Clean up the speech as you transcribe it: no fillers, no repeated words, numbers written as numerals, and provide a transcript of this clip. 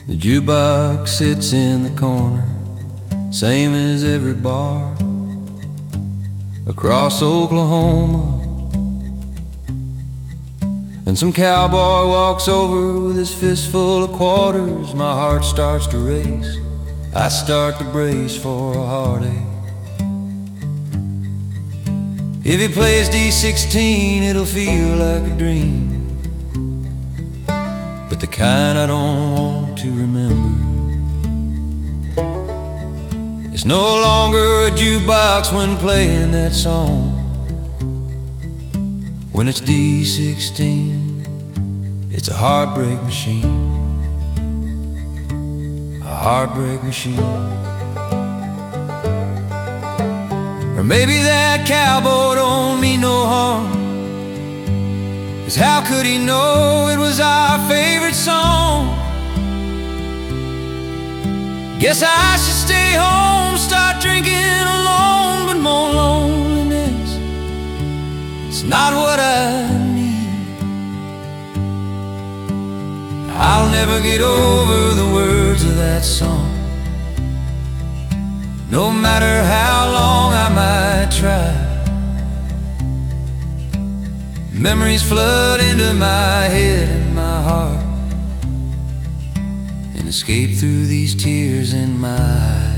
The jukebox sits in the corner, same as every bar across Oklahoma. And some cowboy walks over with his fistful of quarters. My heart starts to race, I start to brace for a heartache. If he plays D16, it'll feel like a dream, but the kind I don't want to remember. It's no longer a jukebox when playing that song. When it's D16, it's a heartbreak machine. A heartbreak machine. Or maybe that cowboy don't mean no harm, 'cause how could he know it was our favorite song? Guess I should stay home, start drinking alone. But more loneliness, it's not what I need. I'll never get over the words of that song, no matter how long I might try. Memories flood into my head and my heart, and escape through these tears in my eyes.